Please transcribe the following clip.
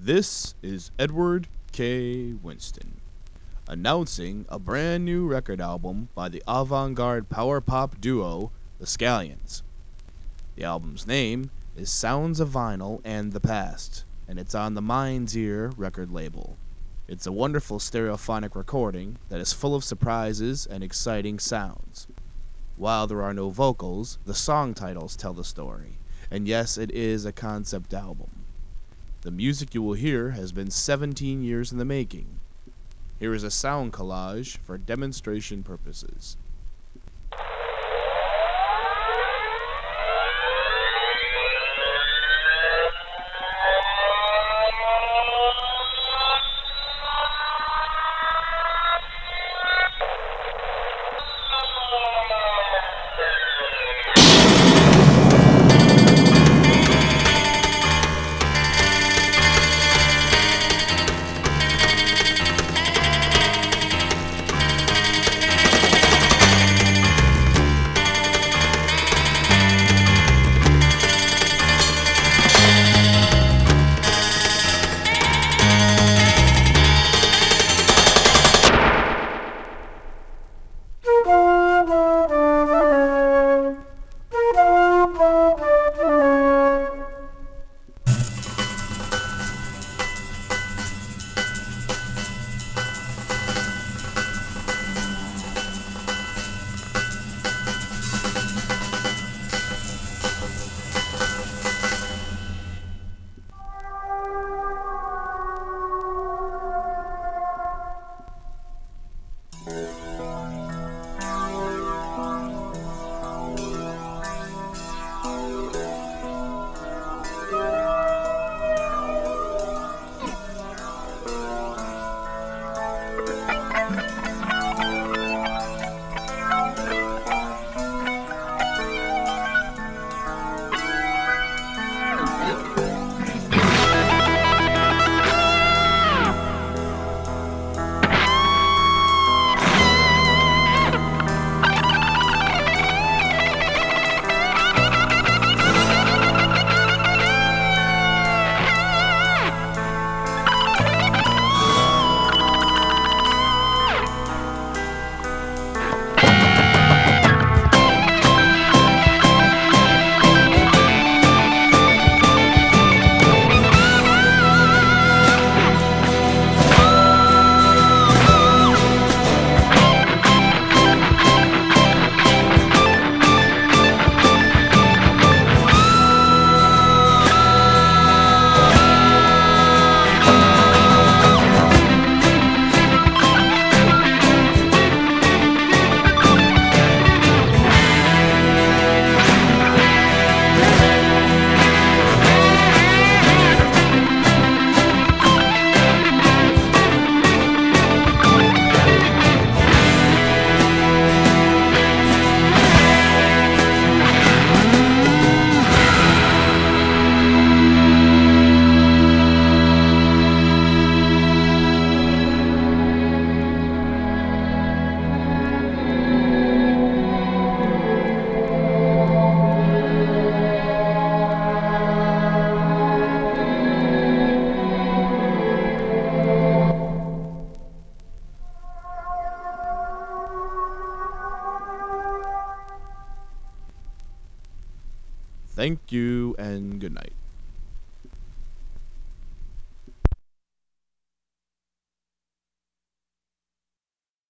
This is Edward K. Winston, announcing a brand new record album by the avant-garde power pop duo, The Scallions. The album's name is Sounds of Vinyl and the Past, and it's on the Mind's Ear record label. It's a wonderful stereophonic recording that is full of surprises and exciting sounds. While there are no vocals, the song titles tell the story, and yes, it is a concept album. The music you will hear has been 17 years in the making. Here is a sound collage for demonstration purposes. Thank you and good night.